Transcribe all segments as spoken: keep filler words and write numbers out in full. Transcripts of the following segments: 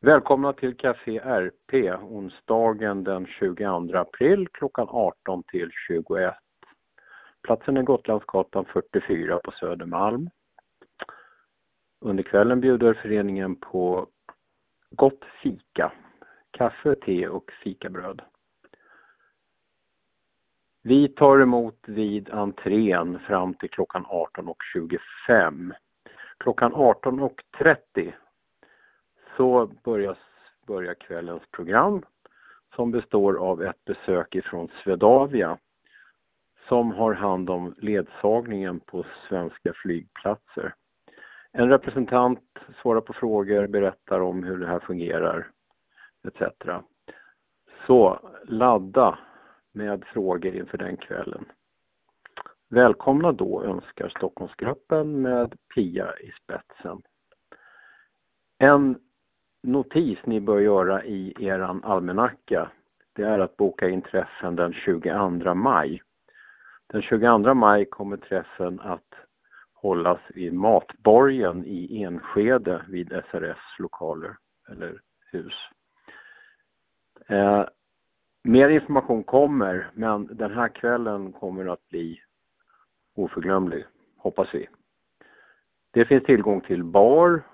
Välkomna till Café R P onsdagen den tjugoandra april klockan arton till tjugoett. Platsen är Gotlandsgatan fyrtiofyra på Södermalm. Under kvällen bjuder föreningen på gott fika, kaffe, te och fikabröd. Vi tar emot vid entrén fram till klockan arton och tjugofem. Klockan arton och trettio så börjar, börjar kvällens program som består av ett besök ifrån Swedavia som har hand om ledsagningen på svenska flygplatser. En representant svarar på frågor, berättar om hur det här fungerar et cetera. Så ladda med frågor inför den kvällen. Välkomna då önskar Stockholmsgruppen med Pia i spetsen. En notis ni bör göra i eran almanacka, det är att boka in träffen den tjugoandra maj. Den tjugoandra maj kommer träffen att hållas vid Matborgen i Enskede vid S R S lokaler eller hus. Eh, mer information kommer, men den här kvällen kommer att bli oförglömlig, hoppas vi. Det finns tillgång till bar,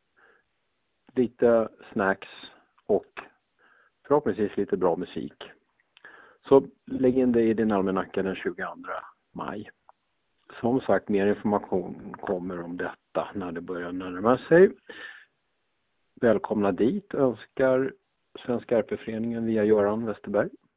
lite snacks och förhoppningsvis lite bra musik. Så lägg in det i din almanacka den tjugoandra maj. Som sagt, mer information kommer om detta när det börjar närma sig. Välkomna dit önskar Svenska R P-föreningen via Göran Westerberg.